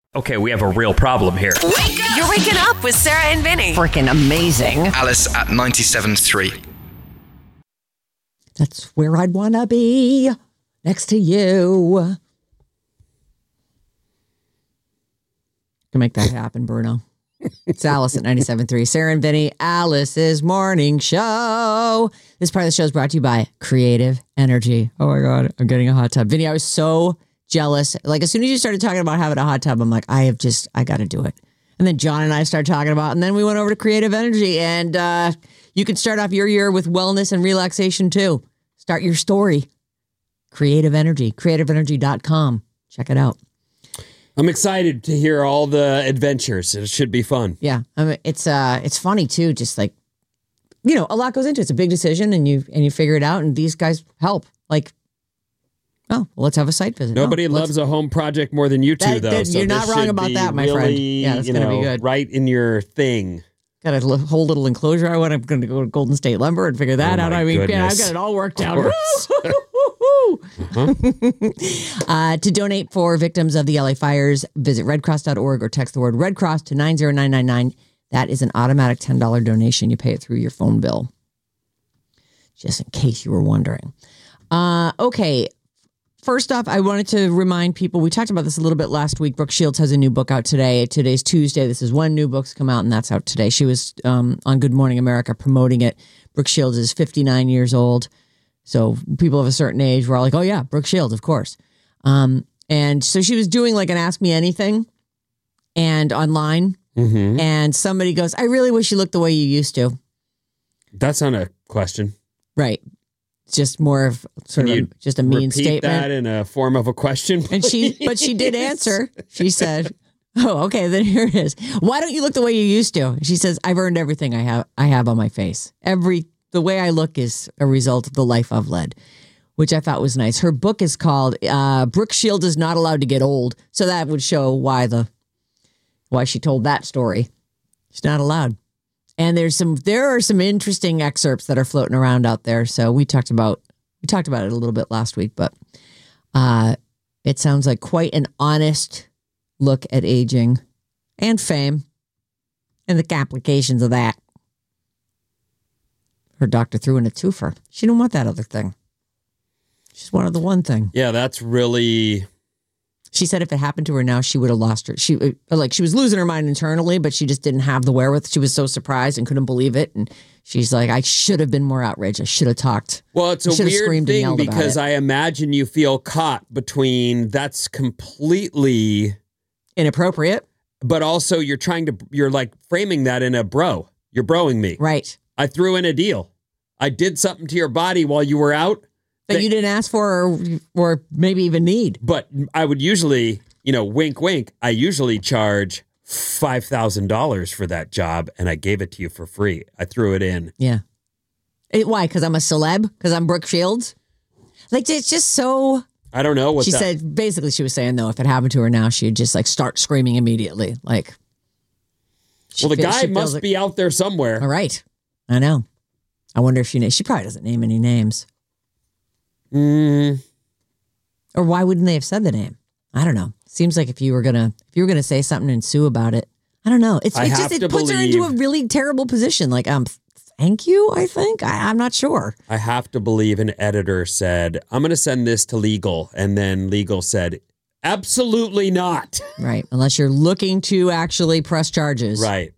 Okay, we have a real problem here. Wake up! You're waking up with Sarah and Vinny. Freaking amazing. Alice at 97.3. That's where I'd want to be, next to you. Can make that happen, Bruno. It's Alice at 97.3. Sarah and Vinny, Alice's morning show. This part of the show is brought to you by Creative Energy. Oh my God, I'm getting a hot tub. Vinny, I was so jealous. Like, as soon as you started talking about having a hot tub, I'm like, I got to do it. And then John and I started talking about, and then we went over to Creative Energy, and you can start off your year with wellness and relaxation too. Start your story. Creative Energy, creativeenergy.com. Check it out. I'm excited to hear all the adventures. It should be fun. Yeah, I mean, it's funny too. Just like, you know, a lot goes into it. It's a big decision, and you figure it out. And these guys help. Like, oh, well, let's have a site visit. Nobody loves a home project more than you two, though. You're not wrong about that, my friend. Yeah, that's going to be good. Right in your thing. Got a whole little enclosure. I'm going to go to Golden State Lumber and figure that out. I mean, yeah, I've got it all worked out. To donate for victims of the LA fires, visit redcross.org or text the word Red Cross to 90999. That is an automatic $10 donation. You pay it through your phone bill. Just in case you were wondering. Okay. First off, I wanted to remind people, we talked about this a little bit last week. Brooke Shields has a new book out today. Today's Tuesday. This is when new books come out, and that's out today. She was on Good Morning America promoting it. Brooke Shields is 59 years old. So people of a certain age were all like, oh, yeah, Brooke Shields, of course. And so she was doing like an Ask Me Anything and online. Mm-hmm. And somebody goes, I really wish you looked the way you used to. That's not a question. Right. It's just more of sort of just a mean statement. That in a form of a question, please? But she did answer. She said, oh, okay, then here it is. Why don't you look the way you used to? She says, I've earned everything I have on my face. The way I look is a result of the life I've led, which I thought was nice. Her book is called Brooke Shields is Not Allowed to Get Old. So that would show why she told that story. She's not allowed. And there are some interesting excerpts that are floating around out there. So we talked about it a little bit last week, but it sounds like quite an honest look at aging and fame and the complications of that. Her doctor threw in a twofer. She didn't want that other thing. She just wanted the one thing. Yeah, that's really... She said if it happened to her now, she would have lost her. She was losing her mind internally, but she just didn't have the wherewithal. She was so surprised and couldn't believe it. And she's like, I should have been more outraged. I should have talked. Well, it's a weird thing because I imagine you feel caught between that's completely inappropriate. But also you're like framing that in a bro. You're broing me. Right. I threw in a deal. I did something to your body while you were out. That you didn't ask for or maybe even need. But I would usually, wink, wink. I usually charge $5,000 for that job, and I gave it to you for free. I threw it in. Yeah. Why? Because I'm a celeb? Because I'm Brooke Shields? Like, it's just so... I don't know what she said. Basically, she was saying, though, if it happened to her now, she'd just, start screaming immediately. Like... Well, the guy must be out there somewhere. All right. I know. I wonder if she probably doesn't name any names. Or why wouldn't they have said the name? I don't know. Seems like if you were gonna say something and sue about it, I don't know. It puts her into a really terrible position. Like, thank you. I think I'm not sure. I have to believe an editor said, "I'm going to send this to legal," and then legal said, "Absolutely not." Right, unless you're looking to actually press charges. Right.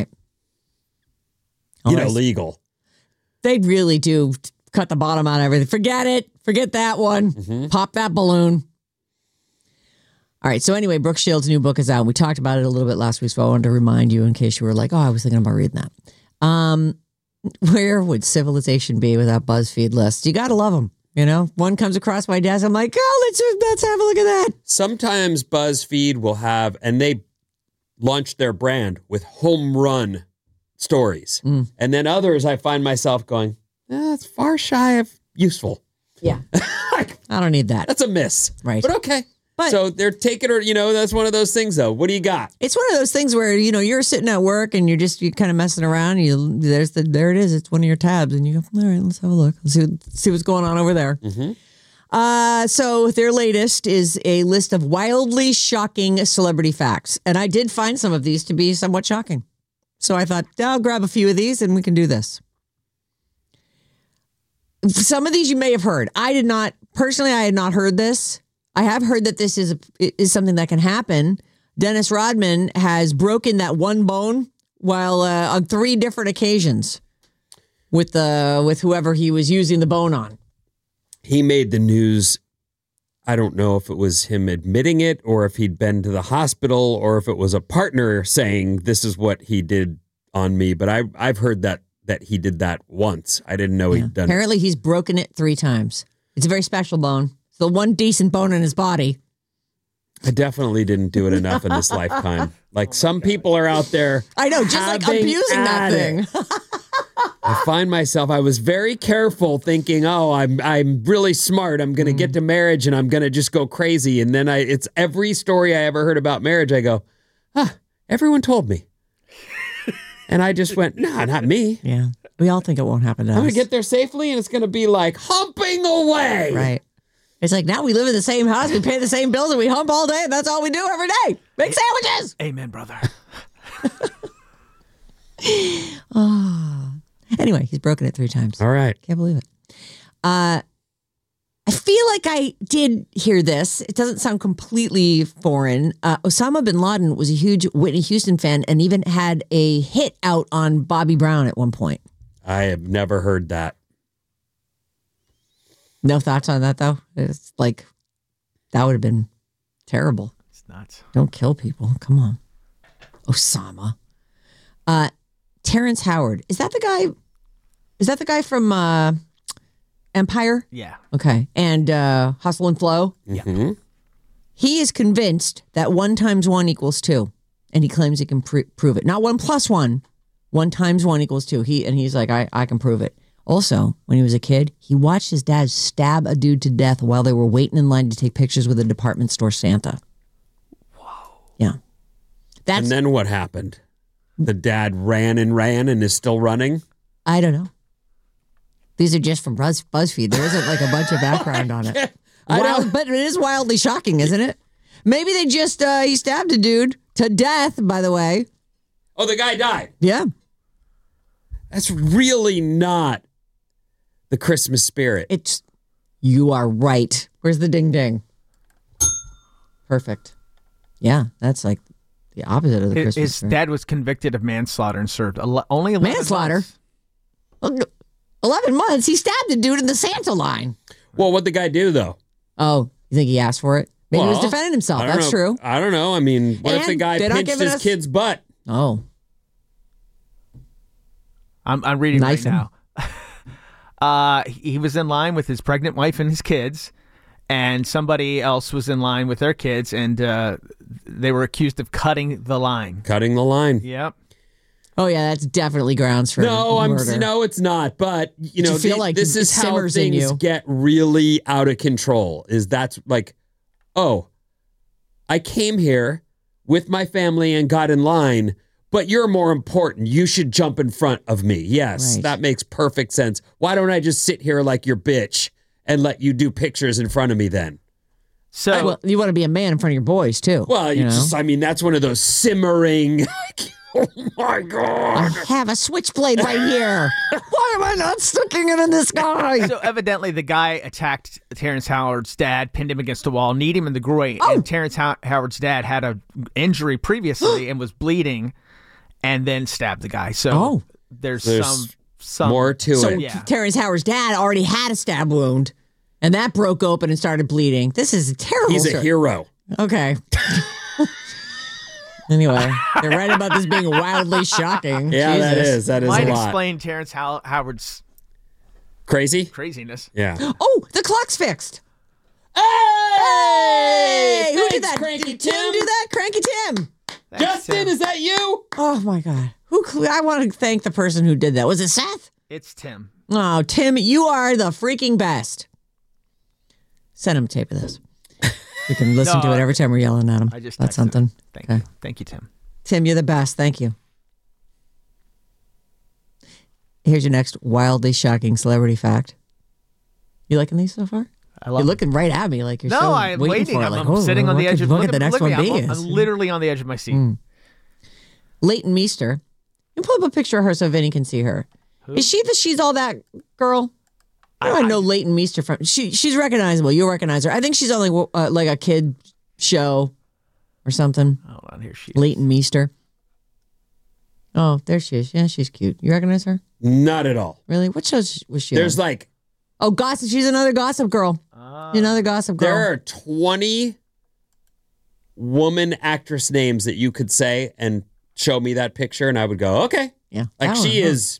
Legal. They really do cut the bottom out of everything. Forget it. Forget that one. Mm-hmm. Pop that balloon. All right. So anyway, Brooke Shields' new book is out. We talked about it a little bit last week, so I wanted to remind you in case you were like, oh, I was thinking about reading that. Where would civilization be without BuzzFeed lists? You got to love them. One comes across my desk. I'm like, oh, let's have a look at that. Sometimes BuzzFeed will have, and they launch their brand with home run stories. And then others, I find myself going, that's far shy of useful. Yeah. I don't need that. That's a miss. Right. But okay. So they're taking her, that's one of those things, though. What do you got? It's one of those things where, you're sitting at work and you're kind of messing around. And there it is. It's one of your tabs. And you go, all right, let's have a look. Let's see what's going on over there. Mm-hmm. So their latest is a list of wildly shocking celebrity facts. And I did find some of these to be somewhat shocking. So I thought, I'll grab a few of these and we can do this. Some of these you may have heard. I had not heard this. I have heard that this is something that can happen. Dennis Rodman has broken that one bone while on 3 different occasions with whoever he was using the bone on. He made the news. I don't know if it was him admitting it or if he'd been to the hospital or if it was a partner saying this is what he did on me. But I've heard that he did that once. I didn't know he'd done it. Apparently he's broken it 3 times. It's a very special bone. It's the one decent bone in his body. I definitely didn't do it enough in this lifetime. Like some people are out there. I know, just like abusing that thing. I find myself, I was very careful thinking, I'm really smart. I'm going to get to marriage and I'm going to just go crazy. And then it's every story I ever heard about marriage. I go, everyone told me. And I just went, nah, not me. Yeah. We all think it won't happen to us. I'm going to get there safely and it's going to be like humping away. Right. It's like now we live in the same house, we pay the same bills, and we hump all day, and that's all we do every day. Make sandwiches. Amen, brother. Anyway, he's broken it 3 times. All right. Can't believe it. I feel like I did hear this. It doesn't sound completely foreign. Osama bin Laden was a huge Whitney Houston fan and even had a hit out on Bobby Brown at one point. I have never heard that. No thoughts on that, though? It's like, that would have been terrible. It's nuts. Don't kill people. Come on. Osama. Terrence Howard. Is that the guy from Empire? Yeah. Okay. And Hustle and Flow? Mm-hmm. He is convinced that 1 × 1 = 2. And he claims he can prove it. Not 1 + 1. 1 × 1 = 2. He's like, I can prove it. Also, when he was a kid, he watched his dad stab a dude to death while they were waiting in line to take pictures with a department store Santa. Whoa. Yeah. And then what happened? The dad ran and is still running? I don't know. These are just from BuzzFeed. There isn't like a bunch of background on it. But it is wildly shocking, isn't it? Maybe they just, he stabbed a dude to death, by the way. Oh, the guy died. Yeah. That's really not the Christmas spirit. You are right. Where's the ding ding? Perfect. Yeah, that's like the opposite of the Christmas His spirit. dad was convicted of manslaughter and served only 11 Manslaughter? months. 11 months? He stabbed a dude in the Santa line. Well, what'd the guy do, though? Oh, you think he asked for it? Maybe he was defending himself. I don't That's know. true. I don't know. I mean, what if And the guy they're not pinched giving his us- kid's butt? Oh. I'm reading Knife right now. He was in line with his pregnant wife and his kids, and somebody else was in line with their kids, and they were accused of cutting the line. Cutting the line. Yep. Oh, yeah, that's definitely grounds for murder. No, it's not. But you know, feel like this it is how simmers in things you. get really out of control. That's like, oh, I came here with my family and got in line, but you're more important. You should jump in front of me. Yes, Right. that makes perfect sense. Why don't I just sit here like your bitch and let you do pictures in front of me then? So Well, you want to be a man in front of your boys, too. Well, you know? I mean, that's one of those simmering. Oh my I God. have a switchblade right here. Why am I not sticking it in this guy? So evidently the guy attacked Terrence Howard's dad, pinned him against a wall, kneed him in the groin, and Terrence Howard's dad had an injury previously and was bleeding, and then stabbed the guy. So there's some more to So it. Yeah. Terrence Howard's dad already had a stab wound, and that broke open and started bleeding. This is a terrible He's a story. hero. Okay. Anyway, they're right about this being wildly shocking. Yeah, Jesus. that is Might a lot. explain Terrence Howard's Crazy? craziness. Yeah. Oh, the clock's fixed. Hey! Who did that? Cranky Did Tim do that? Cranky Tim. Thanks, Justin, Tim. is that you? Oh my God. I want to thank the person who did that. Was it Seth? It's Tim. Oh, Tim, you are the freaking best. Send him a tape of this. We can listen to it every time we're yelling at him. I just That's texted something. him. Thank you, Tim. Tim, you're the best. Thank you. Here's your next wildly shocking celebrity fact. You liking these so far? I love You're it. looking right at me like you're No, so I'm waiting. for it. I'm, Like, I'm sitting on the edge of look at the next look one at me. being. I'm literally on the edge of my seat. Leighton Meester. You pull up a picture of her so Vinny can see her. Is she the She's All That girl? I know Leighton Meester from. She's recognizable. You'll recognize her. I think she's on like a kid show or something. Hold on, here she is. Leighton Meester. Oh, there she is. Yeah, she's cute. You recognize her? Not at all. Really? What show was she There's on? like, Oh, Gossip. She's another Gossip girl. Another Gossip girl. there are 20 woman actress names that you could say and show me that picture, and I would go, okay. Yeah. Like, Oh, she huh. is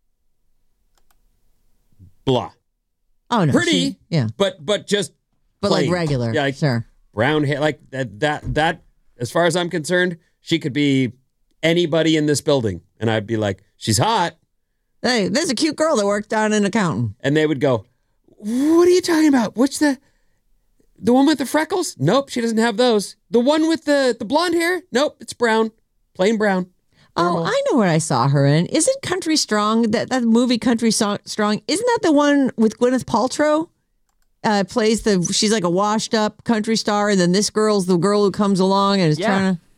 blah. Oh, no. Pretty, yeah. but just But like plain. regular. Yeah, like Sure. brown hair. Like that, as far as I'm concerned, she could be anybody in this building. And I'd be like, she's hot. Hey, there's a cute girl that worked down in accounting. And they would go, what are you talking about? Which the one with the freckles? Nope, she doesn't have those. The one with the blonde hair? Nope, it's brown. Plain brown. Oh, I know what I saw her in. Isn't Country Strong, that movie Country Strong, isn't that the one with Gwyneth Paltrow? Plays she's like a washed up country star, and then this girl's the girl who comes along and is trying to.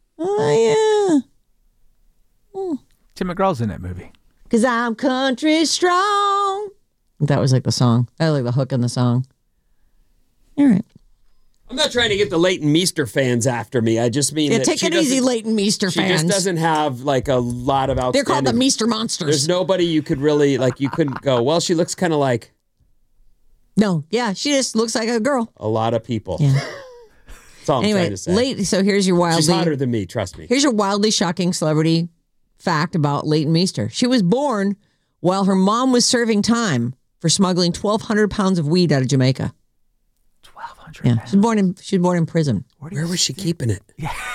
Oh, yeah. Tim McGraw's in that movie. Because I'm country strong. That was like the song. I like the hook in the song. All right. I'm not trying to get the Leighton Meester fans after me. I just mean Yeah, that take she it easy, doesn't- Leighton Meester She fans. just doesn't have like a lot of outstanding. They're called the Meester Monsters. There's nobody you could really like. You couldn't go. Well, she looks kind of like No, yeah, she just looks like a girl. a lot of people. Yeah. That's all I'm Anyway, trying to say. so here's your She's wildly hotter than me. Trust me. here's your wildly shocking celebrity fact about Leighton Meester. She was born while her mom was serving time for smuggling 1,200 pounds of weed out of Jamaica. 1,200. Yeah, she was born in prison. Where was she keeping it?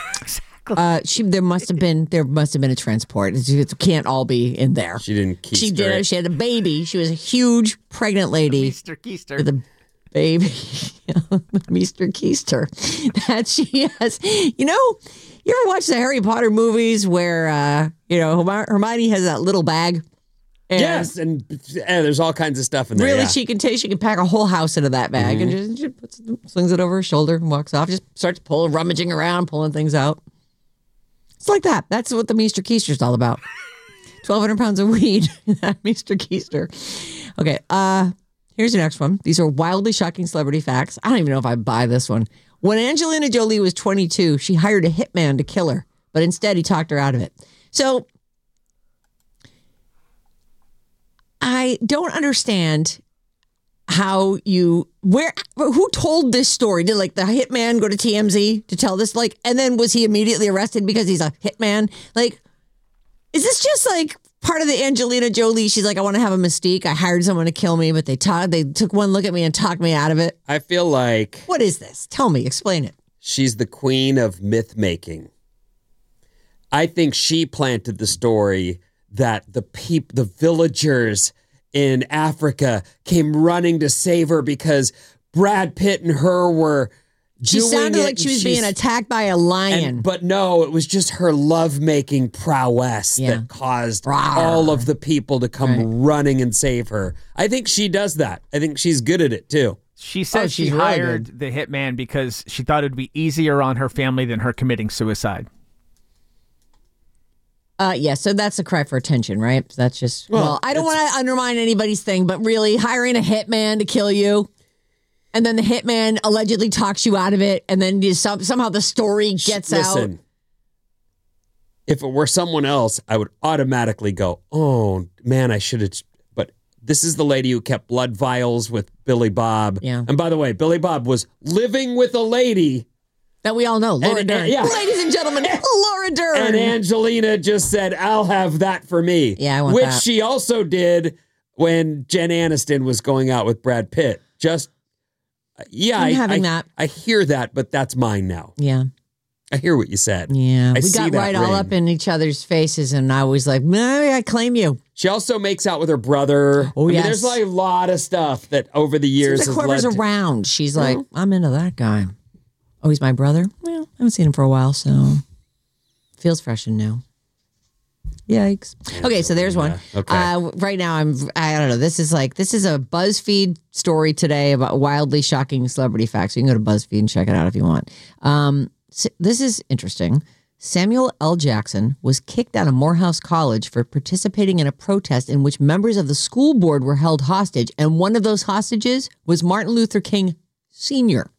There must have been a transport. It can't all be in there. She didn't keep She did. She had a baby. She was a huge pregnant lady Mr. Keister. with a baby, Mr. Keister. That she has. You know, you ever watch the Harry Potter movies where Hermione has that little bag? And Yes, and there's all kinds of stuff in there. really, yeah. she can pack a whole house into that bag and just slings it over her shoulder and walks off. Just starts rummaging around, pulling things out. It's like that. That's what the Mr. Keister's all about. 1,200 pounds of weed. That Mr. Keister. Okay. Here's the next one. These are wildly shocking celebrity facts. I don't even know if I buy this one. When Angelina Jolie was 22, she hired a hitman to kill her, but instead he talked her out of it. So I don't understand who told this story? Did like the hitman go to TMZ to tell this? Like, and then was he immediately arrested because he's a hitman? Like, is this just like part of the Angelina Jolie? She's like, I want to have a mystique. I hired someone to kill me, but they took one look at me and talked me out of it. I feel like What is this? Tell me, explain it. she's the queen of myth making. I think she planted the story that the villagers in Africa came running to save her because Brad Pitt and her were She doing sounded it, like she and was being she's- attacked by a lion. But no, it was just her lovemaking prowess Yeah. that caused Rawr. all of the people to come running and save her. I think she does that. I think she's good at it too. She said she she's really hired the hitman because she thought it would be easier on her family than her committing suicide. Yeah, so that's a cry for attention, right? That's just, well I don't want to undermine anybody's thing, but really hiring a hitman to kill you, and then the hitman allegedly talks you out of it, and then somehow the story gets out. Listen, if it were someone else, I would automatically go, oh man, I should have. But this is the lady who kept blood vials with Billy Bob. Yeah. And by the way, Billy Bob was living with a lady. That we all know, Laura And- Dern. yeah. Ladies and gentlemen, Laura Dern. And Angelina just said, I'll have that for me. Yeah, I want Which that. she also did when Jen Aniston was going out with Brad Pitt. Just, yeah, I'm having that. I hear that, but that's mine now. Yeah. I hear what you said. Yeah. I We see got that right all ring. up in each other's faces, and I was like, maybe I claim you. She also makes out with her brother. Oh, I mean, yes. there's like a lot of stuff that over the years Seems has like whoever's led to- around, she's like, I'm into that guy. Oh, he's my brother? Well, I haven't seen him for a while, so feels fresh and new. Yikes. Okay, so there's one. Okay. Right now, I don't know. This is a BuzzFeed story today about wildly shocking celebrity facts. You can go to BuzzFeed and check it out if you want. This is interesting. Samuel L. Jackson was kicked out of Morehouse College for participating in a protest in which members of the school board were held hostage, and one of those hostages was Martin Luther King Sr.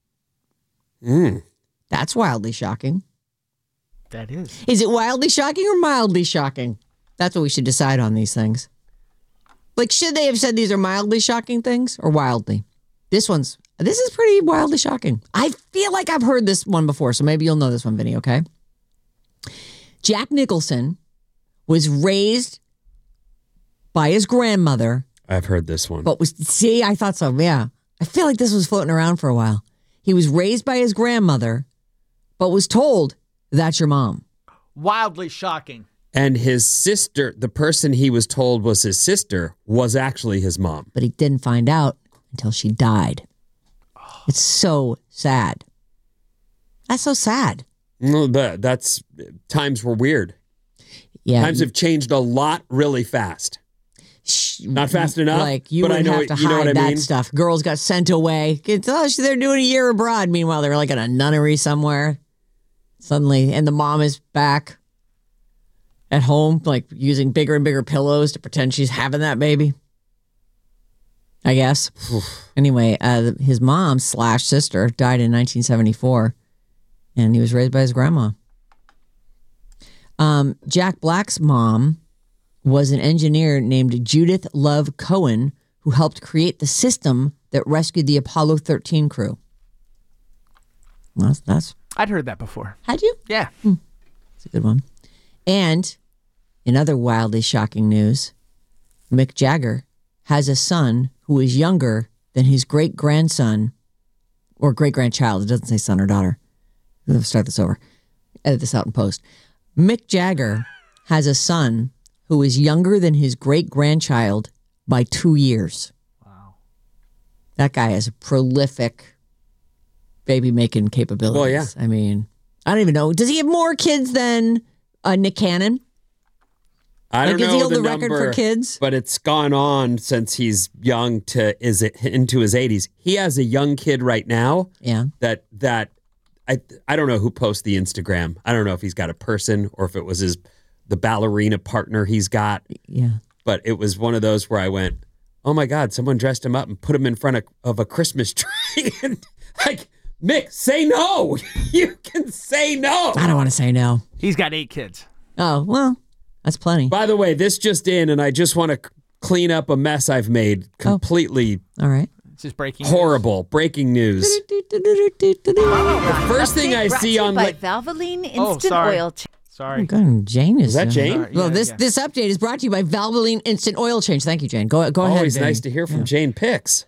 That's wildly shocking. That is. Is it wildly shocking or mildly shocking? That's what we should decide on these things. Like, should they have said these are mildly shocking things or wildly? This is pretty wildly shocking. I feel like I've heard this one before, so maybe you'll know this one, Vinny, okay? Jack Nicholson was raised by his grandmother. I've heard this one. I thought so, yeah. I feel like this was floating around for a while. He was raised by his grandmother, but was told, that's your mom. Wildly shocking. And his sister, the person he was told was his sister, was actually his mom. But he didn't find out until she died. It's so sad. That's so sad. No, that's times were weird. Yeah, times have changed a lot really fast. Not fast enough. Like you but would I know have to you know hide what I that mean? stuff. Girls got sent away. They're doing a year abroad. Meanwhile, they're like in a nunnery somewhere. Suddenly, and the mom is back at home, like using bigger and bigger pillows to pretend she's having that baby. I guess. Anyway, his mom / sister died in 1974, and he was raised by his grandma. Jack Black's mom was an engineer named Judith Love Cohen, who helped create the system that rescued the Apollo 13 crew. That's I'd heard that before. had you? Yeah. That's a good one. And in other wildly shocking news, Mick Jagger has a son who is younger than his great-grandson or great-grandchild. It doesn't say son or daughter. Let's start this over. Edit this out in post. Mick Jagger has a son who is younger than his great-grandchild by 2 years. Wow. That guy has a prolific baby-making capabilities. Well, yeah. I mean, I don't even know. Does he have more kids than Nick Cannon? I don't Is know he hold the the record number, for kids? but it's gone on since he's young into his 80s. He has a young kid right now. Yeah. That I don't know who posts the Instagram. I don't know if he's got a person or if it was the ballerina partner he's got. Yeah. But it was one of those where I went, oh my God, someone dressed him up and put him in front of a Christmas tree. And like, Mick, say no. You can say no. I don't want to say no. He's got 8 kids. Oh, well, that's plenty. By the way, this just in, and I just want to clean up a mess I've made. Completely All right. This is breaking horrible. Breaking news. The first thing I see on by Valvoline Instant sorry. Oil. Oh, God, Jane is that Jane? Sorry, Well, yeah, this update is brought to you by Valvoline Instant Oil Change. Thank you, Jane. Go ahead. Always Vinny. nice to hear from Jane Picks.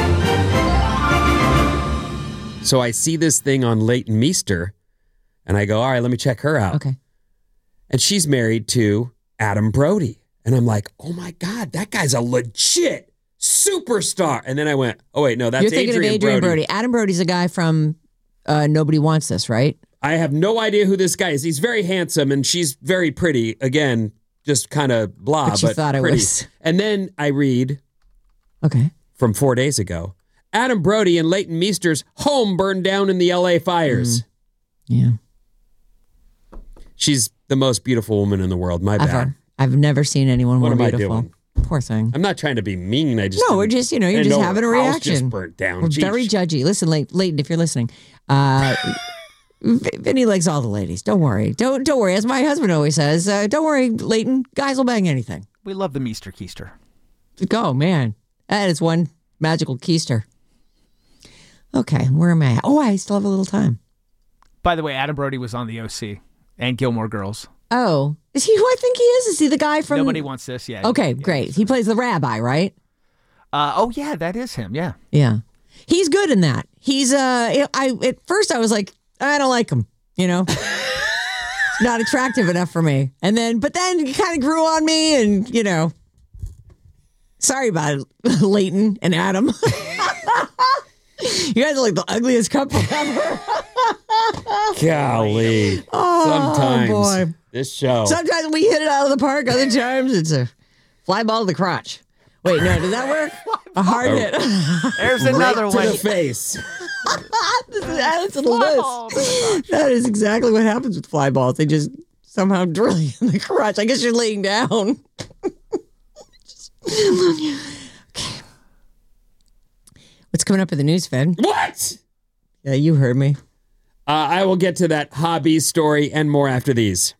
So I see this thing on Leighton Meester, and I go, all right, let me check her out. Okay. And she's married to Adam Brody. And I'm like, oh my God, that guy's a legit superstar. And then I went, oh wait, no, that's You're thinking of Adrian Brody. Adam Brody's a guy from Nobody Wants This, right? I have no idea who this guy is. He's very handsome and she's very pretty. Again, just kind of blah, But you thought it pretty. was- And then I read Okay. from 4 days ago, Adam Brody and Leighton Meester's home burned down in the LA fires. Yeah. She's the most beautiful woman in the world. My bad. Ever. I've never seen anyone What more am I beautiful. doing? Poor thing. I'm not trying to be mean. I just No, we're just, you're didn't just know having a her house reaction. Just burnt down. We're Jeez. very judgy. Listen, Leighton, if you're listening, Vinny likes all the ladies. Don't worry. Don't worry. As my husband always says, don't worry, Leighton. Guys will bang anything. We love the Meester Keister. Go, man. That is one magical keister. Okay, where am I at? Oh, I still have a little time. By the way, Adam Brody was on the OC and Gilmore Girls. Oh, is he who I think he is? Is he the guy from... Nobody Wants This. Yeah. Okay, Yeah. great. He plays the rabbi, right? Oh yeah, that is him. Yeah. Yeah. He's good in that. He's at first I was like, I don't like him, you know. It's not attractive enough for me. But then he kind of grew on me and, you know. Sorry about it, Leighton and Adam. You guys are like the ugliest couple ever. Golly. Oh, Sometimes boy. this show. Sometimes we hit it out of the park. Other times it's a fly ball to the crotch. Wait, no, did that work? A hard hit. There's another right to one. the face. That's a list. That is exactly what happens with fly balls. They just somehow drill you in the crotch. I guess you're laying down. Okay. What's coming up in the news, Fed? What? Yeah, you heard me. I will get to that hobby story and more after these.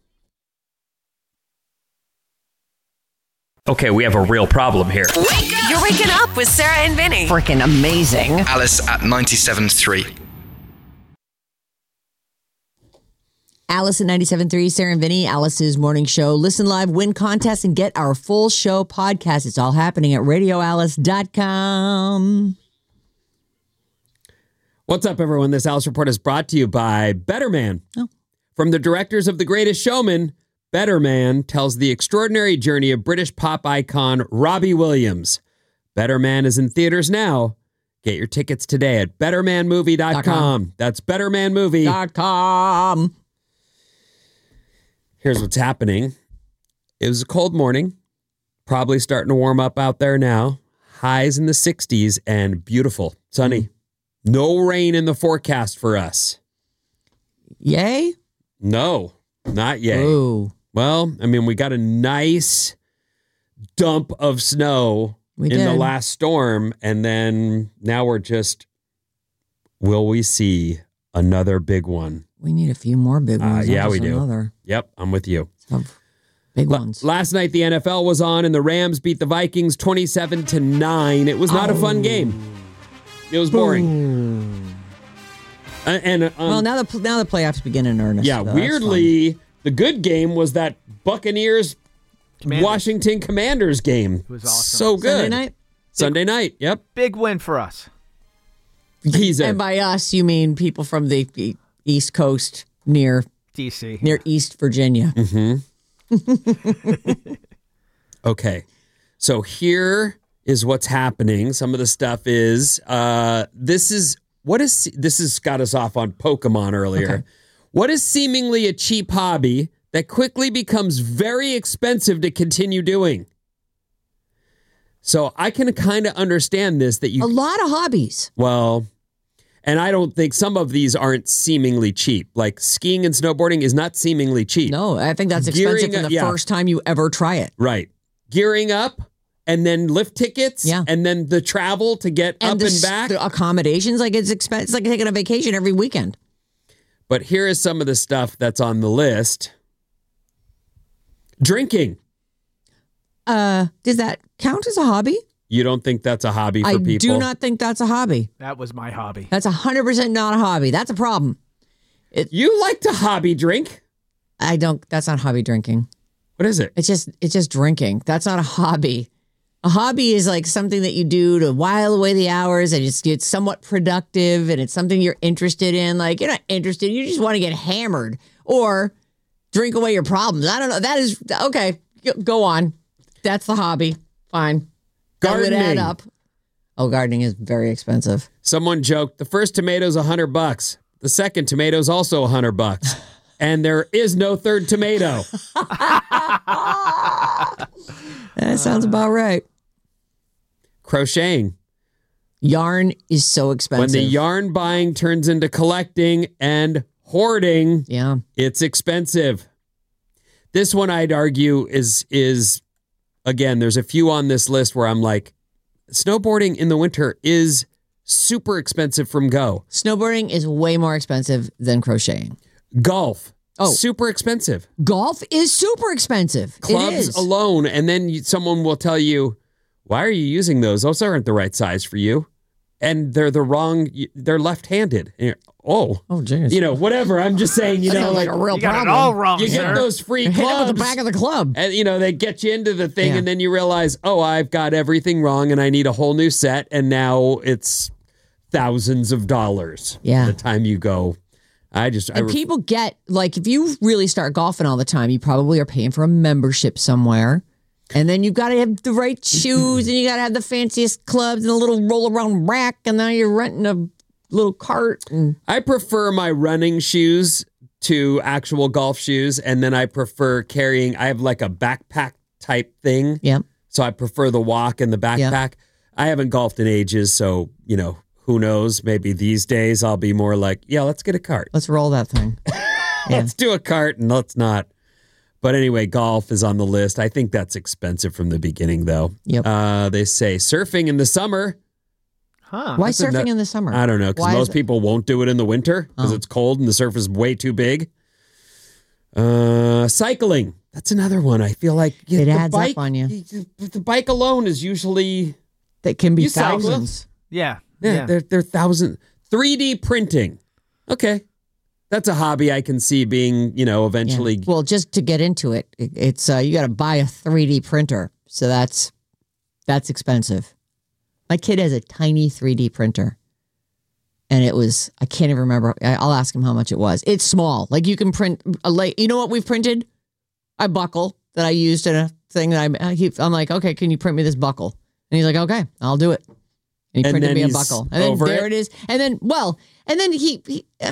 Okay, we have a real problem here. You're waking up with Sarah and Vinny. Freaking amazing. Alice at 97.3. Alice at 97.3, Sarah and Vinny, Alice's morning show. Listen live, win contest, and get our full show podcast. It's all happening at radioalice.com. What's up, everyone? This Alice Report is brought to you by Better Man. Oh. From the directors of The Greatest Showman, Better Man tells the extraordinary journey of British pop icon Robbie Williams. Better Man is in theaters now. Get your tickets today at bettermanmovie.com. That's bettermanmovie.com. Here's what's happening. It was a cold morning, probably starting to warm up out there now. Highs in the 60s and beautiful, sunny. No rain in the forecast for us. Yay? No, not yet. Ooh. Well, I mean, we got a nice dump of snow We in the did. last storm, and then now we're just, will we see another big one? We need a few more big ones. Yeah, not we just do. Another. Yep, I'm with you. Of big ones. Last night, the NFL was on, and the Rams beat the Vikings 27-9. It was not a fun game. It was boring. Well, now the playoffs begin in earnest. Yeah, so that's weirdly, the good game was that Buccaneers Commanders. Washington Commanders game. It was awesome. So fun. good. Sunday night? Sunday night. Yep. Big win for us. He's And by us, you mean people from the East Coast near DC. East Virginia. Okay. So here is what's happening. Some of the stuff is this has got us off on Pokemon earlier. Okay. What is seemingly a cheap hobby that quickly becomes very expensive to continue doing? So I can kind of understand this that you A lot of hobbies. well, and I don't think some of these aren't seemingly cheap. Like skiing and snowboarding is not seemingly cheap. No, I think that's Gearing expensive from up- the yeah. first time you ever try it. Right. Gearing up and then lift tickets Yeah. and then the travel to get up and back. The accommodations, like it's expensive. It's like taking a vacation every weekend. But here is some of the stuff that's on the list. Drinking. Does that count as a hobby? You don't think that's a hobby for I people? do not think that's a hobby. That was my hobby. That's 100% not a hobby. That's a problem. You like to hobby drink. I don't. That's not hobby drinking. What is it? It's just drinking. That's not a hobby. A hobby is like something that you do to while away the hours, and it's somewhat productive, and it's something you're interested in. Like you're not interested, you just want to get hammered or drink away your problems. I don't know. That is okay. Go on. That's the hobby. Fine. That would add Gardening. up. Oh, gardening is very expensive. Someone joked, the first tomato's $100. The second tomato's also $100. And there is no third tomato. That sounds about right. Crocheting. Yarn is so expensive. When the yarn buying turns into collecting and hoarding, yeah. it's expensive. This one I'd argue is again, there's a few on this list where I'm like, snowboarding in the winter is super expensive from go. Snowboarding is way more expensive than crocheting. Golf. Oh. Super expensive. Golf is super expensive. It Clubs is. alone, and then someone will tell you, why are you using those? Those aren't the right size for you. And they're they're left-handed. And you're, oh, geez. you know, whatever. I'm just saying, you know, Sounds like a real You got problem. it all wrong, you sir. get those free Hit it clubs. with the back of the club. And, you know, they get you into the thing, Yeah. and then you realize, oh, I've got everything wrong, and I need a whole new set, and now it's thousands of dollars. Yeah. By the time you go, And people get, like, if you really start golfing all the time, you probably are paying for a membership somewhere. And then you've got to have the right shoes, and you got to have the fanciest clubs and a little roll around rack, and now you're renting a little cart. And I prefer my running shoes to actual golf shoes, and then I prefer carrying. I have like a backpack type thing. Yep. So I prefer the walk and the backpack. Yep. I haven't golfed in ages, so who knows? Maybe these days I'll be more like, yeah, let's get a cart. let's roll that thing. Let's do a cart and let's not. But anyway, golf is on the list. I think that's expensive from the beginning, though. Yep. They say surfing in the summer. Huh. Why surfing in the summer? I don't know, because Why is most it- people won't do it in the winter because it's cold and the surf is way too big. Cycling. That's another one. I feel like It the adds up bike, on you. The bike alone is usually That can be You cycle? thousands. Yeah. they're thousands. 3D printing. Okay, that's a hobby I can see being eventually. Yeah. Well, just to get into it, it's you got to buy a 3D printer, so that's expensive. My kid has a tiny 3D printer, and it was I can't even remember. I'll ask him how much it was. It's small, like you can print you know what we've printed? A buckle that I used in a thing that I'm like, okay, can you print me this buckle? And he's like, okay, I'll do it. And he And printed then me a he's buckle, and then over there it? it is. And then he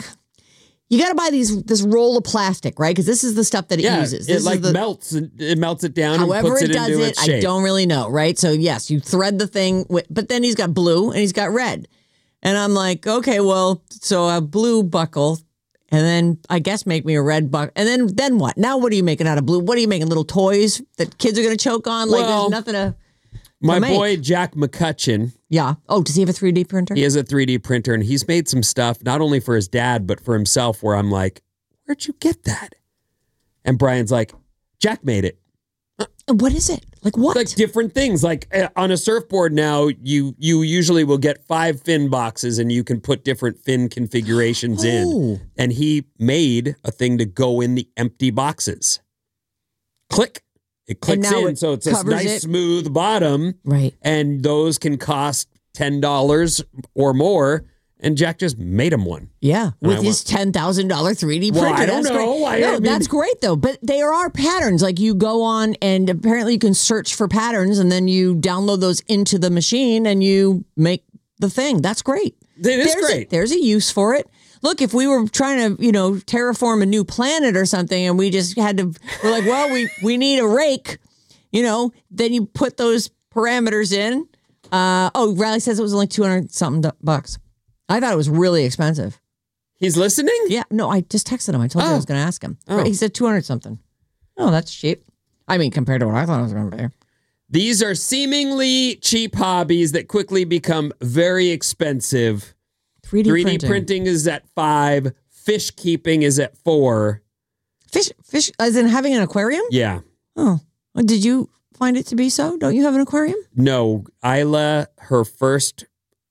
you got to buy this roll of plastic, right? Because this is the stuff that it uses. it This like is the, melts. It melts it down. however and puts it it does into it, its shape. I don't really know, right? So yes, you thread the thing, but then he's got blue and he's got red, and I'm like, okay, well, so a blue buckle, and then I guess make me a red buckle, and then what? Now what are you making out of blue? What are you making? Little toys that kids are going to choke on? Like Well, there's nothing to. My make. boy Jack McCutcheon, Yeah. Oh, does he have a 3D printer? he has a 3D printer, and he's made some stuff not only for his dad but for himself. Where I'm like, where'd you get that? And Brian's like, Jack made it. What is it? Like what? Like different things. Like on a surfboard now, you usually will get 5 fin boxes, and you can put different fin configurations Oh. in. And he made a thing to go in the empty boxes. Click. It clicks now in, it so it's this covers nice it. smooth bottom. Right. And those can cost $10 or more. And Jack just made him one. Yeah, And with I his $10,000 3D printer. Well, I don't That's know. Great. I mean- that's great though. But there are patterns. Like you go on, and apparently you can search for patterns, and then you download those into the machine, and you make the thing. That's great. It is great. There's a use for it. Look, if we were trying to, terraform a new planet or something, and we just had to, we're like, well, we need a rake, then you put those parameters in. Riley says it was only 200 something bucks. I thought it was really expensive. He's listening? Yeah, no, I just texted him. I told you I was going to ask him. Oh. He said 200 something. Oh, that's cheap. I mean, compared to what I thought it was going to be. These are seemingly cheap hobbies that quickly become very expensive. 3D, 3D printing is at 5. Fish keeping is at 4. Fish, as in having an aquarium? Yeah. Oh, did you find it to be so? Don't you have an aquarium? No, Isla, her first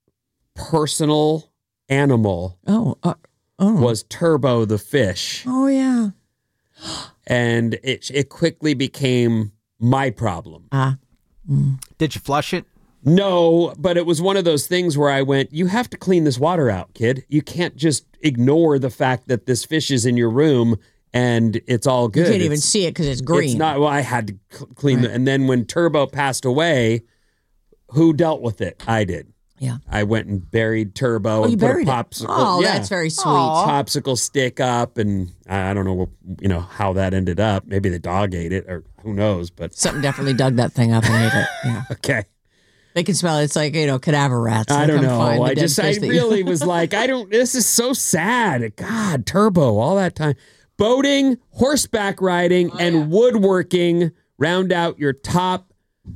personal animal was Turbo the fish. Oh, yeah. And it quickly became my problem. Did you flush it? No, but it was one of those things where I went, you have to clean this water out, kid. You can't just ignore the fact that this fish is in your room and it's all good. You can't even see it because it's green. It's not, well, I had to clean it. And then when Turbo passed away, who dealt with it? I did. Yeah. I went and buried Turbo and You put a buried it. popsicle. Oh, yeah, that's very sweet. popsicle stick up, and I don't know, how that ended up. Maybe the dog ate it, or who knows? But Something definitely dug that thing up and ate it. Yeah. okay. They can smell it. It's like, cadaver rats. I They don't come find know. the I dead fish that you- really was like, this is so sad. God, Turbo, all that time. Boating, horseback riding, and woodworking round out your top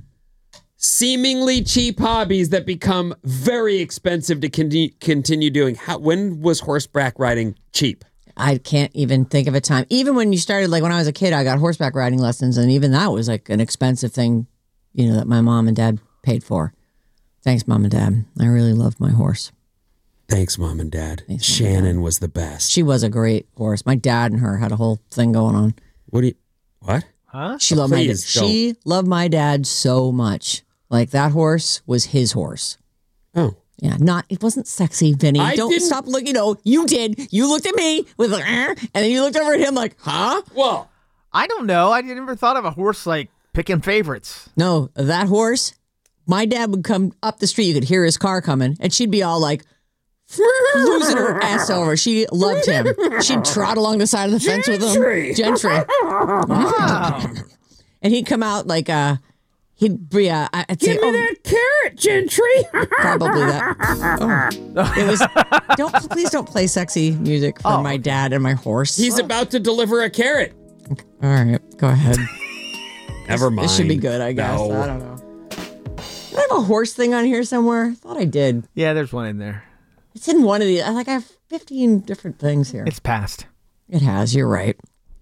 seemingly cheap hobbies that become very expensive to continue doing. When was horseback riding cheap? I can't even think of a time. Even when you started, like when I was a kid, I got horseback riding lessons, and even that was like an expensive thing, that my mom and dad paid for. Thanks, Mom and Dad. I really loved my horse. Thanks, Mom and Dad. Thanks, Mom and Shannon was the best. She was a great horse. My dad and her had a whole thing going on. What? Huh? She loved my dad. Please don't. She loved my dad so much. Like that horse was his horse. Oh. Yeah, it wasn't sexy, Vinny. I Don't didn't- stop looking. You did. You looked at me with like, and then you looked over at him like, huh? Well, I don't know. I never thought of a horse like picking favorites. No, that horse, my dad would come up the street. You could hear his car coming, and she'd be all like, losing her ass over. She loved him. She'd trot along the side of the fence with him. Gentry. And he'd come out like he'd be I'd say, Give me that carrot, Gentry. probably that. It was please don't play sexy music for my dad and my horse. He's about to deliver a carrot. All right, go ahead. Never mind. This should be good, I guess. No. I don't know. Do I have a horse thing on here somewhere? I thought I did. Yeah, there's one in there. It's in one of these. I have 15 different things here. It's passed. It has. You're right.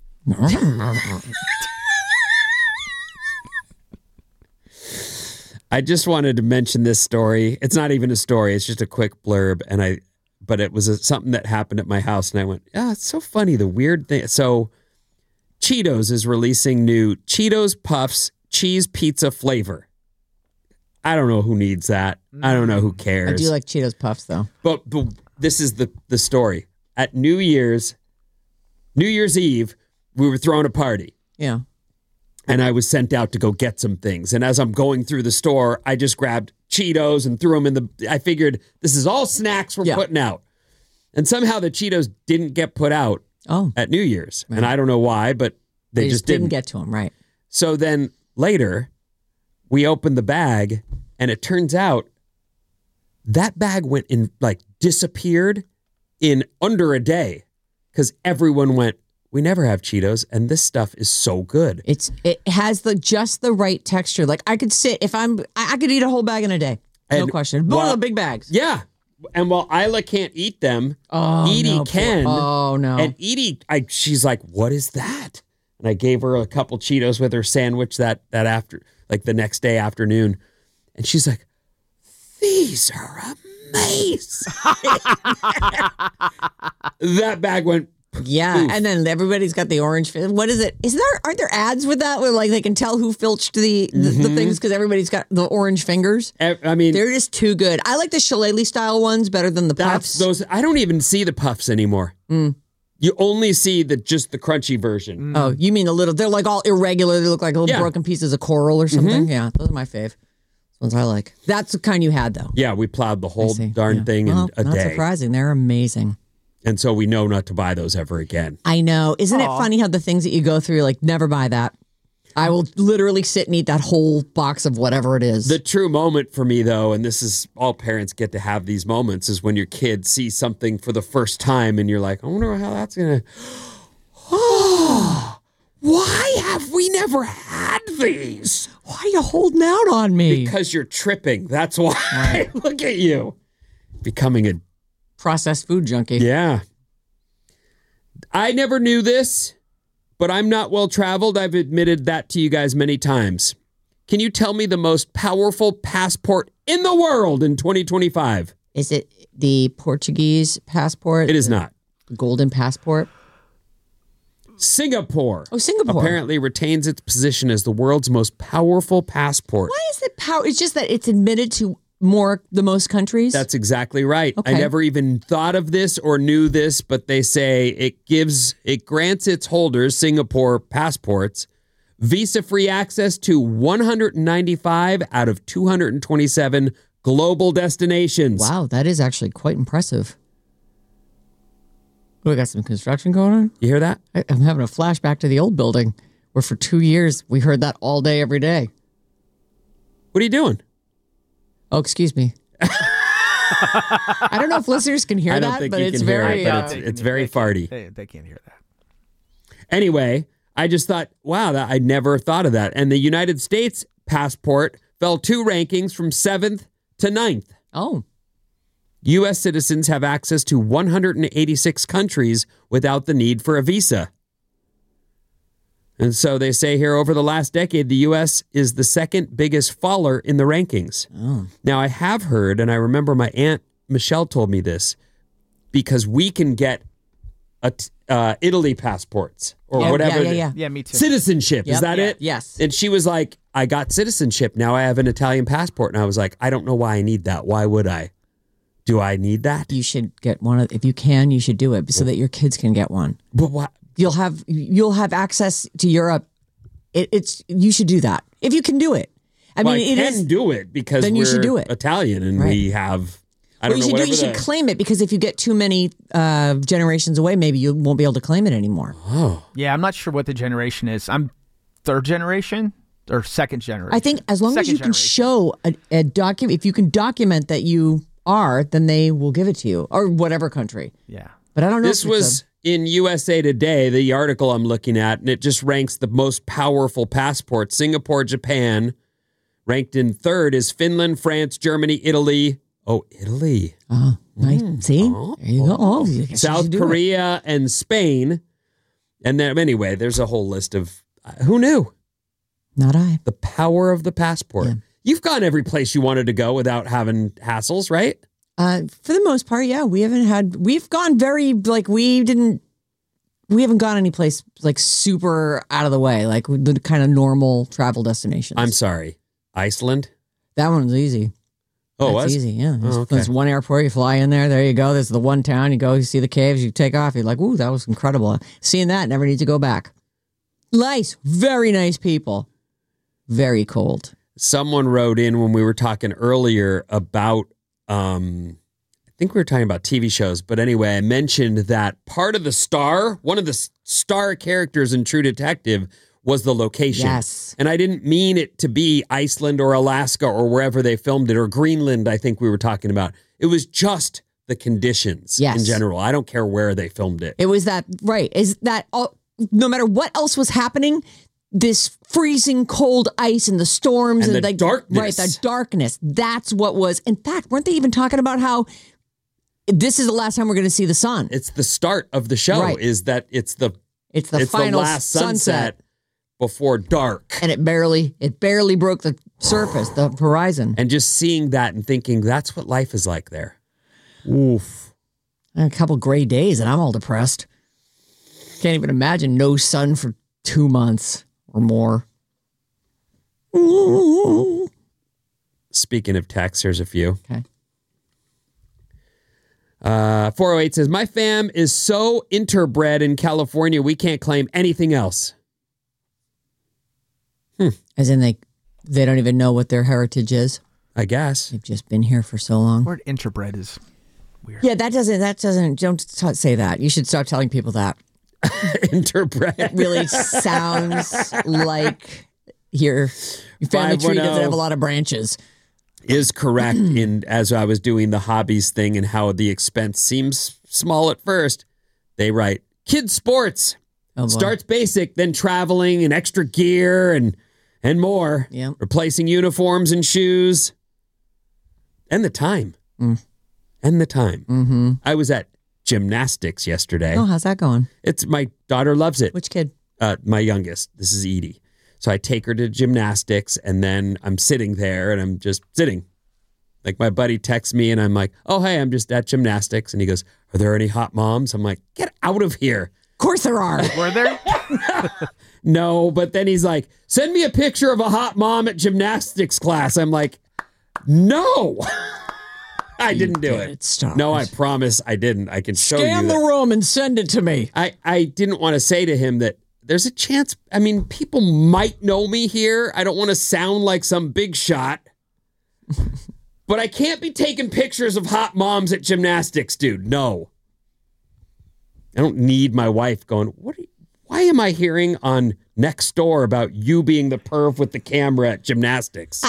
I just wanted to mention this story. It's not even a story. It's just a quick blurb. But it was something that happened at my house. And I went, it's so funny. The weird thing. So Cheetos is releasing new Cheetos Puffs cheese pizza flavor. I don't know who needs that. I don't know who cares. I do like Cheetos Puffs, though. But this is the story. At New Year's Eve, we were throwing a party. Yeah. And I was sent out to go get some things. And as I'm going through the store, I just grabbed Cheetos and threw them I figured this is all snacks we're putting out. And somehow the Cheetos didn't get put out at New Year's. Right. And I don't know why, but they just didn't get to them, right. So then later, we opened the bag, and it turns out that bag went in, disappeared in under a day because everyone went, we never have Cheetos, and this stuff is so good. It has just the right texture. Like I could I could eat a whole bag in a day. No question. One of the big bags. Yeah. And while Isla can't eat them, Edie can. Oh, no. And Edie, she's like, what is that? And I gave her a couple Cheetos with her sandwich that after, the next day afternoon. And she's like, these are amazing. That bag went. Yeah, oof. and then everybody's got the orange. What is it? Aren't there ads with that where they can tell who filched the things because everybody's got the orange fingers? I mean, they're just too good. I like the shillelagh style ones better than the puffs. Those I don't even see the puffs anymore. You only see just the crunchy version. Oh, you mean they're like all irregular. They look like little broken pieces of coral or something. Yeah, those are my fave. Those ones I like. That's the kind you had though. Yeah, we plowed the whole darn thing in a not day. Not surprising. They're amazing. And so we know not to buy those ever again. I know. Isn't it funny how the things that you go through, never buy that? I will literally sit and eat that whole box of whatever it is. The true moment for me, though, and this is all parents get to have these moments, is when your kid sees something for the first time and you're like, I wonder how that's going to... Oh, why have we never had these? Why are you holding out on me? Because you're tripping. That's why. Right. Look at you. Becoming a processed food junkie. Yeah. I never knew this, but I'm not well traveled. I've admitted that to you guys many times. Can you tell me the most powerful passport in the world in 2025? Is it the Portuguese passport? It is not. Golden passport? Singapore. Oh, Singapore. Apparently retains its position as the world's most powerful passport. Why is it power? It's just that it's admitted to the most countries? That's exactly right. Okay. I never even thought of this or knew this, but they say it grants its holders, Singapore passports, visa-free access to 195 out of 227 global destinations. Wow, that is actually quite impressive. We got some construction going on? You hear that? I'm having a flashback to the old building where for 2 years we heard that all day, every day. What are you doing? Oh, excuse me. I don't know if listeners can hear that, but it's very it's very farty. They can't hear that. Anyway, I just thought, wow, I never thought of that. And the United States passport fell 2 rankings from 7th to 9th. Oh. U.S. citizens have access to 186 countries without the need for a visa. And so they say here, over the last decade, the U.S. is the second biggest faller in the rankings. Oh. Now, I have heard, and I remember my Aunt Michelle told me this, because we can get Italy passports or whatever. Yeah, me too. Citizenship, is that it? Yes. And she was like, I got citizenship. Now I have an Italian passport. And I was like, I don't know why I need that. Why would I? Do I need that? You should get one. If you can, you should do it so that your kids can get one. But what? You'll have access to Europe. You should do that if you can do it. I mean, I can do it because then we're you should do it. Italian and we have. I don't know. You should claim it, because if you get too many generations away, maybe you won't be able to claim it anymore. Oh. Yeah, I'm not sure what the generation is. I'm third generation or second generation. I think as long as you can show a document, if you can document that you are, then they will give it to you, or whatever country. Yeah. But I don't know. This was in USA Today, the article I'm looking at, and it just ranks the most powerful passports. Singapore, Japan, ranked in third is Finland, France, Germany, Italy. Oh, Italy. Nice. See? There you go. Oh, South Korea and Spain. And then, anyway, there's a whole list of, who knew? Not I. The power of the passport. Yeah. You've gone every place you wanted to go without having hassles, right? For the most part, yeah. We've gone very, we haven't gone any place like super out of the way, like the kind of normal travel destinations. I'm sorry. Iceland? That one's easy. Oh, That's was? easy, yeah. okay. There's one airport, you fly in there you go. There's the one town, you go, you see the caves, you take off, you're like, ooh, that was incredible. Seeing that, never need to go back. Nice, very nice people. Very cold. Someone wrote in when we were talking earlier about, I think we were talking about TV shows, but anyway, I mentioned that part of the star, one of the star characters in True Detective was the location. Yes. And I didn't mean it to be Iceland or Alaska or wherever they filmed it, or Greenland, I think we were talking about. It was just the conditions in general. I don't care where they filmed it. It was that, right. Is that all, no matter what else was happening, this freezing cold ice and the storms and the darkness. Right, the darkness. That's what was. In fact, weren't they even talking about how this is the last time we're going to see the sun? It's the start of the show, right. Is that it's the final last sunset before dark. And it barely broke the surface, the horizon. And just seeing that and thinking, that's what life is like there. Oof. And a couple gray days and I'm all depressed. Can't even imagine no sun for 2 months or more. Speaking of texts, here's a few. Okay. 408 says, my fam is so interbred in California, we can't claim anything else. As in they don't even know what their heritage is. I guess. They've just been here for so long. The word interbred is weird. Yeah, that doesn't, don't say that. You should start telling people that. Interbred. It really sounds like your family tree doesn't have a lot of branches. Is correct in, as I was doing the hobbies thing and how the expense seems small at first, they write, kids sports. Starts basic, then traveling and extra gear and more. Yeah. Replacing uniforms and shoes. And the time. And the time. Mm-hmm. I was at gymnastics yesterday. Oh, how's that going? It's my daughter loves it. Which kid? My youngest. This is Edie. So I take her to gymnastics and then I'm sitting there and I'm just sitting. Like my buddy texts me and I'm like, oh, hey, I'm just at gymnastics. And he goes, are there any hot moms? I'm like, get out of here. Of course there are. Were there? No, but then he's like, send me a picture of a hot mom at gymnastics class. I'm like, no. I didn't do it. Stop no, it. I promise I didn't. I can show you. Scan the room and send it to me. I didn't want to say to him that there's a chance. I mean, people might know me here. I don't want to sound like some big shot. But I can't be taking pictures of hot moms at gymnastics, dude. No. I don't need my wife going, why am I hearing on Next Door about you being the perv with the camera at gymnastics?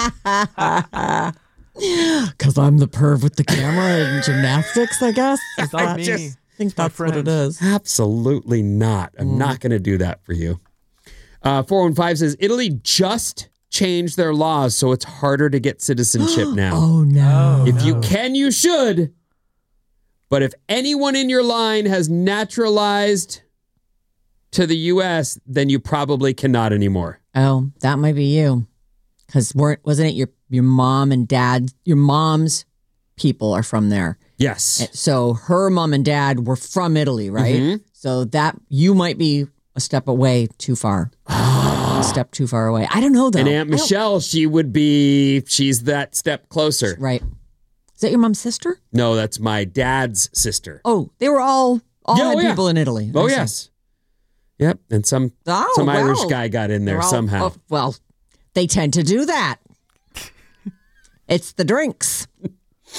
Because I'm the perv with the camera in gymnastics, I guess. It's not me. I think that's what it is. Absolutely not. I'm not going to do that for you. 415 says, Italy just changed their laws, so it's harder to get citizenship now. Oh, no. If you can, you should. But if anyone in your line has naturalized to the U.S., then you probably cannot anymore. Oh, that might be you. Because wasn't it your mom and dad, your mom's people are from there. Yes. So her mom and dad were from Italy, right? Mm-hmm. So that you might be a step away too far. A step too far away. I don't know, though. And Aunt Michelle, she's that step closer. Right. Is that your mom's sister? No, that's my dad's sister. Oh, they were all had people in Italy. Oh, yes. Yep. And some Irish guy got in there somehow. Well, they tend to do that. It's the drinks.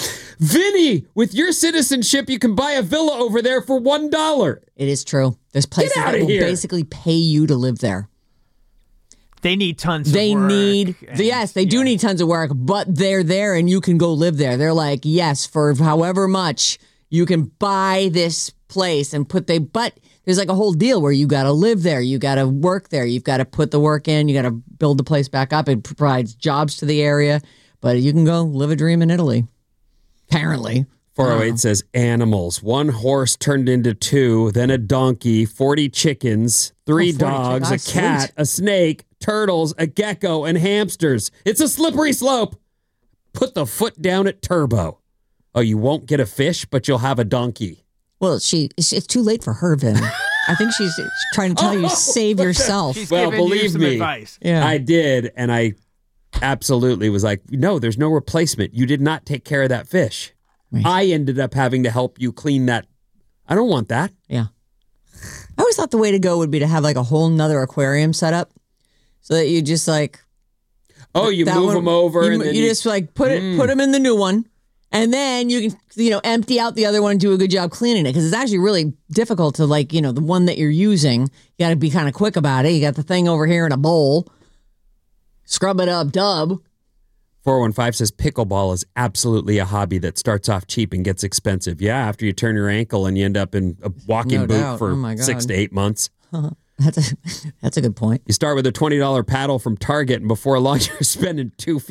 Vinny, with your citizenship, you can buy a villa over there for $1. It is true. There's places outta that will here. basically pay you to live there. They need tons of work. Yes, they do need tons of work, but they're there and you can go live there. They're like, yes, for however much you can buy this place and but there's like a whole deal where you got to live there. You got to work there. You've got to put the work in. You got to build the place back up. It provides jobs to the area, but you can go live a dream in Italy. Apparently. 408 says animals. 1 horse turned into 2, then a donkey, 40 chickens, 3 dogs, a cat, a snake, turtles, a gecko, and hamsters. It's a slippery slope. Put the foot down at turbo. Oh, you won't get a fish, but you'll have a donkey. Well, it's too late for her, Vin. I think she's trying to tell you, save yourself. She's Well, giving you believe some me, advice. Yeah. I did, and I absolutely was like, no, there's no replacement. You did not take care of that fish. Right. I ended up having to help you clean that. I don't want that. Yeah. I always thought the way to go would be to have like a whole nother aquarium set up so that you just like. Oh, you that move one- them over and then you just like put them in the new one. And then you can, empty out the other one and do a good job cleaning it because it's actually really difficult to the one that you're using. You got to be kind of quick about it. You got the thing over here in a bowl. Scrub it up, dub. 415 says pickleball is absolutely a hobby that starts off cheap and gets expensive. Yeah, after you turn your ankle and you end up in a walking No boot doubt. for Oh my God. 6 to 8 months. That's a good point. You start with a $20 paddle from Target, and before long you're spending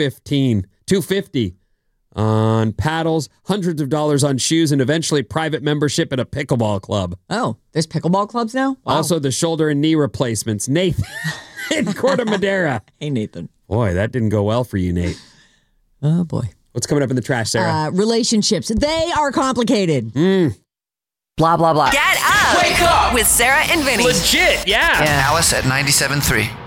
$250 on paddles, hundreds of dollars on shoes, and eventually private membership at a pickleball club. Oh, there's pickleball clubs now? Wow. Also, the shoulder and knee replacements. Nathan in Corte Madera. Hey, Nathan. Boy, that didn't go well for you, Nate. Oh, boy. What's coming up in the trash, Sarah? Relationships. They are complicated. Blah, blah, blah. Get up. Wake up with Sarah and Vinny. Legit, yeah. Alice at 97.3.